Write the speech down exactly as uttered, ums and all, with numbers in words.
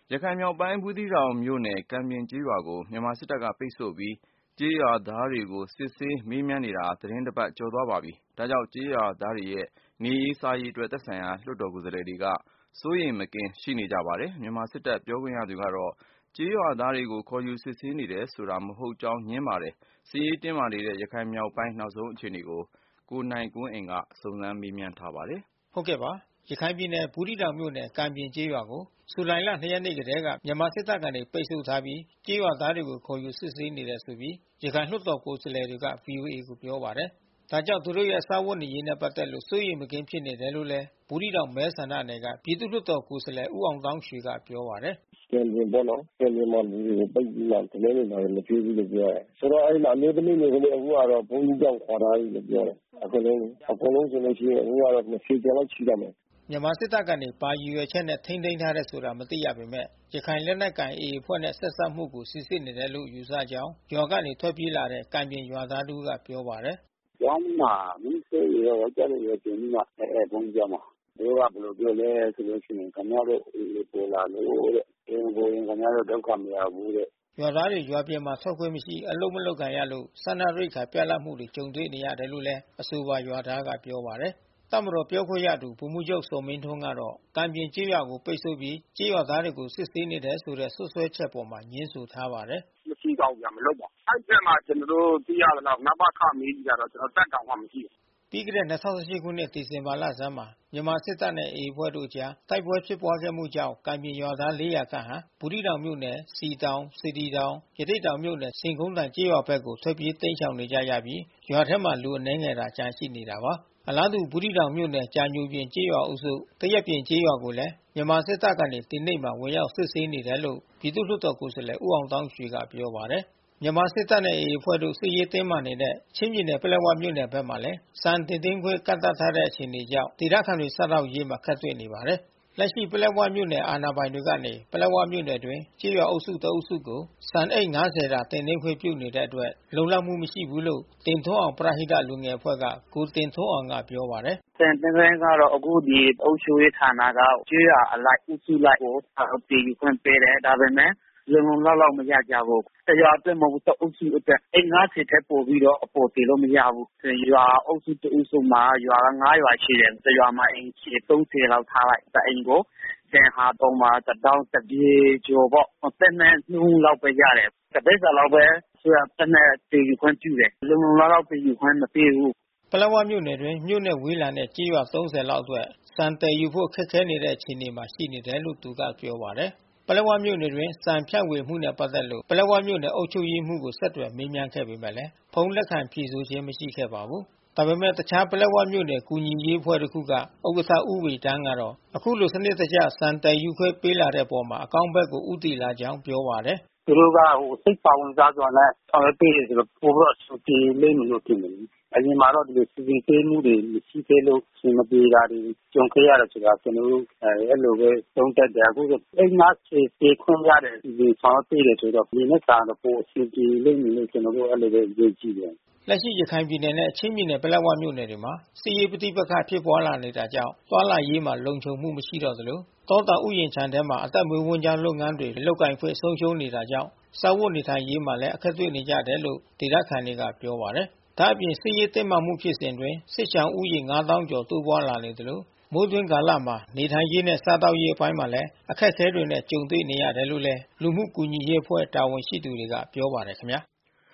ရခိုင်မြောက်ပိုင်း ဘူးသီးတောင်မြို့နယ် ကံပြင်ကျေးရွာကို မြန်မာစစ်တပ်က ပိတ်ဆို့ပြီး ကျေးရွာသားတွေကို စစ်ဆေးမေးမြန်းနေတာ သီတင်းတပတ်ကျော်သွားပါပြီ။ ဒါကြောင့် ကျေးရွာသားတွေရဲ့ နေရေးစားရေးအတွက် သက်ဆိုင်ရာ လွှတ်တော်ကိုယ်စားလှယ်တွေက စိုးရိမ်မကင်းရှိနေကြပါတယ်။ မြန်မာစစ်တပ်ပြောခွင့်ရသူကတော့ ကျေးရွာသားတွေကို ခေါ်ယူစစ်ဆေးနေတယ်ဆိုတာ မဟုတ်ကြောင်း ငြင်းပါတယ်။ စစ်ရေးတင်းမာနေတဲ့ ရခိုင်မြောက်ပိုင်း နောက်ဆုံးအခြေအနေကို ကိုနိုင်ကွန်းအိန် စုံစမ်းမေးမြန်းထားပါတယ်။ ဟုတ်ကဲ့ပါ။ ရခိုင်ပြည်နယ် ဘူးသီးတောင်မြို့နယ် ကံပြင်ကျေးရွာကို ဇူလိုင်လ ၂ ရက်နေ့ကတည်းက မြန်မာစစ်တပ်ကနေ ပိတ်ဆို့ထားပြီး ကျေးရွာသားတွေကို ခေါ်ယူစစ်ဆေးနေတယ်ဆိုပြီး ရခိုင်လွှတ်တော်ကိုယ်စားလှယ်တွေက ဗွီအိုအေကိုပြောပါတယ်။ ဒါကြောင့် သူတို့ရဲ့ စားဝတ်နေရေးနဲ့ ပတ်သက်လို့ စိုးရိမ်မကင်းဖြစ်နေတယ်လို့လည်း ဘူးသီးတောင်မဲဆန္ဒနယ်က ပြည်သူ့လွှတ်တော်ကိုယ်စားလှယ် ဦးအောင်သောင်းရွှေကပြောပါတယ်။ “ကံပြင်ပေါ့နော်။ ကံပြင်မှာလူတွေကို ပိတ်ပြီးမှ ထမင်းတွေဘာတွေမကျွေးဘူးလို့ပြောတယ်။ ဆိုတော့အဲဒီမှာအမျိုးသမီးတွေကိုလည်း အခုကတော့ဘုန်းကြီးကျောင်းခေါ်ထားတယ်လို့ပြောတယ်။ အကုန်လုံး။ အကုန်လုံးဆိုလို့ရှိရင် အခုကတော့ ၂၀ ကျော်လောက်ရှိတော့မယ်။ ” မြန်မာစစ်တပ်ကနေ ဘာရည်ရွယ်ချက်နဲ့ ထိန်းသိမ်းထားတယ်ဆိုတာ မသိရပေမဲ့ ရခိုင်လက်နက်ကိုင် အေအေ အဖွဲ့နဲ့ ဆက်စပ်မှုကို စိစစ်နေတယ်လို့ ယူဆကြောင်း ရွာကနေထွက်ပြေးလာတဲ့ ကံပြင်ရွာသားတဦးကပြောပါတယ်။ “ကျောင်းမှာ မိန်းကလေးတွေရော ယောကျ်ားလေးတွေရော တင်ပြီးမှ အဲဘုန်းကြီးကျောင်းမှာ။ သူတို့ကဘယ်လိုပြောလဲဆိုလို့ရှိရင် ခင်ဗျားတို့ အေအေ ပေါ်လာလို့တဲ့။ အိမ်ကိုရင်ခင်ဗျားတို့ ဒုက္ခမရောက်ဘူးတဲ့။ ” ရွာသားတွေ ရွာပြင်ထွက်ခွင့်မရှိ အလုပ်မလုပ်ကိုင်ရလို့ စားနပ်ရိက္ခာပြတ်လပ်မှုတွေ ကြုံတွေ့နေရတယ်လို့လည်း အဆိုပါရွာသားကပြောပါတယ်။ တပ်မတော်ပြောခွင့်ရသူ ဗိုလ်မှူးချုပ်ဇော်မင်းထွန်းကတော့ ကံပြင်ကျေးရွာကို ပိတ်ဆို့ပြီး ကျေးရွာသားတွေကို စစ်ဆေးနေတယ်ဆိုတဲ့ စွပ်စွဲချက်အပေါ် ငြင်းဆိုထားပါတယ်။ “မရှိပါဘူးဗျ။ မလုပ်ပါဘူး။ အဲဒီဘက်မှာ ကျနော်တို့သိရသလောက် နပခ မေးကြည့်တာတော့ တပ်တောင်မှမရှိဘူး။ ” ပြီးခဲ့တဲ့ ၂၀၁၈ ခုနှစ် ဒီဇင်ဘာလဆန်းမှာ မြန်မာစစ်တပ်နဲ့ အေအေ အဖွဲ့တို့အကြား တိုက်ပွဲဖြစ်ပွားခဲ့မှုကြောင့် ကံပြင်ရွာသား ၄၀၀ ခန့်ဟာ ဘူးသီးတောင်မြို့နယ် စည်တောင် စေတီတောင် ရသေ့တောင်မြို့နယ် ဆင်ခုန်းတိုင်ကျေးရွာဘက်ကို ထွက်ပြေးတိမ်းရှောင်နေကြရပြီး ရွာထဲမှာ လူအနည်းငယ်သာ ကျန်ရှိနေတာပါ။ အလားတူ ဘူးသီးတောင်မြို့နယ် ကြာညိုပြင်ကျေးရွာအုပ်စု သရက်ပြင်ကျေးရွာကိုလည်း မြန်မာစစ်တပ်ကနေ ဒီနေ့မှာ ဝင်ရောက်စစ်ဆေးနေတယ်လို့ ပြည်သူ့လွှတ်တော်ကိုယ်စားလှယ် ဦးအောင်သောင်းရွှေကပြောပါတယ်။ မြန်မာစစ်တပ်နဲ့ အေအေ အဖွဲ့တို့ စစ်ရေးတင်းမာနေတဲ့ ချင်းပြည်နယ် ပလက်ဝမြို့နယ်ဘက်မှာလည်း ဆန်တင်သွင်းခွင့် ကန့်သတ်ထားတဲ့ အခြေအနေကြောင့် ဒေသခံတွေ စားသောက်ရေးမှာ အခက်တွေ့နေပါတယ်။ လက်ရှိ ပလက်ဝမြို့နယ် အာဏာပိုင်တွေကနေ ပလက်ဝမြို့နယ်အတွင်း ကျေးရွာအုပ်စု တအုပ်စုကို ဆန်အိတ် ၅၀ သာ တင်သွင်းခွင့်ပြုနေတဲ့အတွက် လုံလောက်မှု မရှိဘူးလို့ တင်ထွန်းအောင် ပရဟိတလူငယ်အဖွဲ့က ကိုတင်ထွန်းအောင်ကပြောပါတယ်။ “ဆန်တင်သွင်းခွင့်ကတော့ အခုဒီအုပ်ချုပ်ရေးဌာနက ကျေးရွာအလိုက် အုပ်စုလိုက်ကို သယ်ယူခွင့်ပေးတယ်။ ဒါပေမဲ့ လုံလုံလောက်လောက် မရကြဘူး။ တရွာအတွက်မဟုတ်ဘူး။ တအုပ်စုအတွက် အိတ် ၅၀ ထက်ပိုပြီးတော့ အပေါ်တင်လို့မရဘူး။ ရွာအုပ်စုတအုပ်စုမှာ ရွာက ၅ ရွာရှိတယ်။ တရွာမှာ အိမ်ခြေ ၃၀ လောက်ထားလိုက်။ တအိမ်ကို ဆန်ဟာ ပုံမှန်တတောင်း တပြည်ကျော်ပေါ့။ သတ်မှတ်နှုန်းလောက်ပဲရတယ်။ တပိဿာလောက်ပဲ အစိုးရသတ်မှတ်သယ်ယူခွင့်ပြုတယ်။ လုံလုံလောက်လောက် သယ်ယူခွင့်မပေးဘူး။ ” ပလက်ဝမြို့နယ်အတွင်း မြို့နဲ့ဝေးလံတဲ့ ကျေးရွာ ၃၀ လောက်အတွက် ဆန်သယ်ယူဖို့ ခက်ခဲနေတဲ့ အခြေအနေမှာ ရှိနေတယ်လို့ သူကပြောပါတယ်။ ပလက်ဝမြို့နယ်အတွင်း ဆန်ဖြန့်ဝေမှုနဲ့ ပတ်သက်လို့ ပလက်ဝမြို့နယ် အုပ်ချုပ်ရေးမှူးကို ဆက်သွယ်မေးမြန်းခဲ့ပေမဲ့ ဖုန်းလက်ခံဖြေဆိုခြင်း မရှိခဲ့ပါဘူး။ ဒါပေမဲ့ တခြားပလက်ဝမြို့နယ် ကူညီရေးအဖွဲ့တခုက ဥက္ကဋ္ဌ ဦးဝေဒန်းကတော့ အခုလို စနစ်တကျ ဆန်သယ်ယူခွင့်ပေးလာတဲ့အပေါ် အကောင်းဘက်ကို ဦးတည်လာကြောင်းပြောပါတယ်။ “သူတို့က စိတ်ပါဝင်စားစွာနဲ့ ဆောင်ရွက်ပေးတယ်ဆိုတော့ ပိုပြီးတော့ အဆင်ပြေလိမ့်မယ်လို့ ထင်တယ်။ အရင်မှာတော့ ဒီလိုစီစဉ်ပေးမှုတွေ မရှိခဲ့လို့ အဆင်မပြေတာတွေ ကြုံခဲ့ရတယ်ဆိုတာ ကျနော်တို့ အဲဒီလိုပဲ သုံးသပ်တယ်။ အခုဆို အိတ် ၅၀ တင်ခွင့်ရတဲ့ အစီအစဉ်ဆောင်ရွက်ပေးတယ်ဆိုတော့ အရင်ထက်စာရင် ပိုအဆင်ပြေလိမ့်မယ်လို့ ကျနော်တို့ အဲဒီလိုပဲ ယုံကြည်တယ်။ ” လက်ရှိ ရခိုင်ပြည်နယ်နဲ့ ချင်းပြည်နယ် ပလက်ဝမြို့နယ်တွေမှာ စစ်ရေးပဋိပက္ခဖြစ်ပွားလာနေတာကြောင့် သွားလာရေးမှာ လုံခြုံမှုမရှိတော့သလို တောတောင်ဥယျာဉ်ခြံထဲမှာ အသက်မွေးဝမ်းကျောင်းလုပ်ငန်းတွေ လုပ်ကိုင်ခွင့် ဆုံးရှုံးနေတာကြောင့် စားဝတ်နေထိုင်ရေးမှာလည်း အခက်တွေ့နေကြတယ်လို့ ဒေသခံတွေကပြောပါတယ်။ ဒါ့အပြင် စစ်ရေးတင်းမာမှုဖြစ်စဉ်အတွင်း စစ်ရှောင်ဦးရေ ၅၀,၀၀၀ ကျော် တိုးပွားလာနေသလို မိုးတွင်းကာလမှာ နေထိုင်ရေးနဲ့ စားသောက်ရေးအပိုင်းမှာလည်း အခက်ခဲတွေနဲ့ ကြုံတွေ့နေရတယ်လို့လည်း လူမှုကူညီရေးအဖွဲ့ တာဝန်ရှိသူတွေက ပြောပါတယ်ခင်ဗျာ။